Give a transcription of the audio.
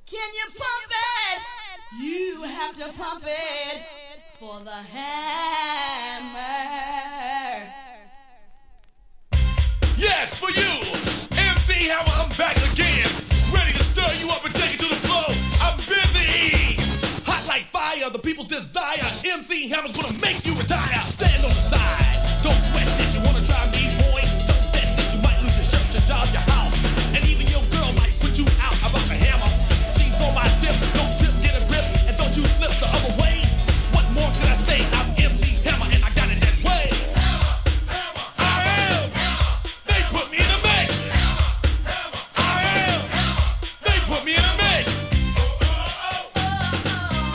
Can you pump it? You have to pump it for the hammer.